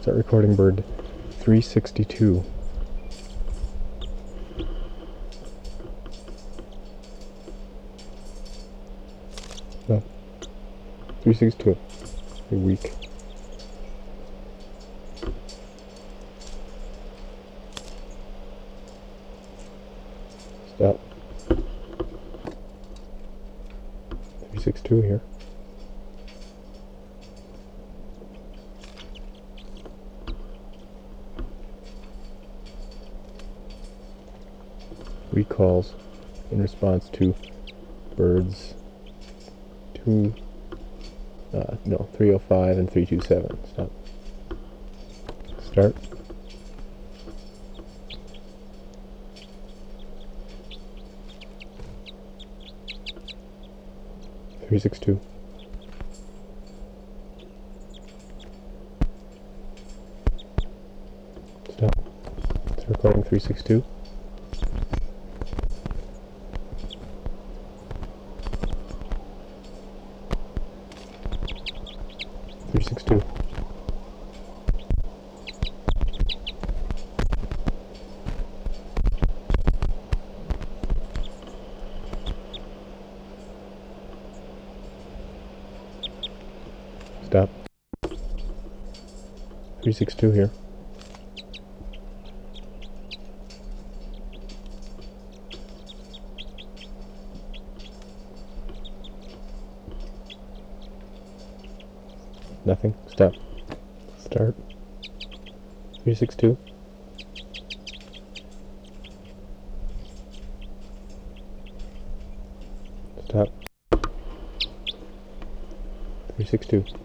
Start recording bird 362. No. 362. You're weak. Stop. 362 here. Recalls in response to birds 305 and 327. Stop. Start. Three 6 2. Stop. It's recording 362. Three 6 2. Stop. 362 here. Nothing. Stop. Start. 362. Stop. 362.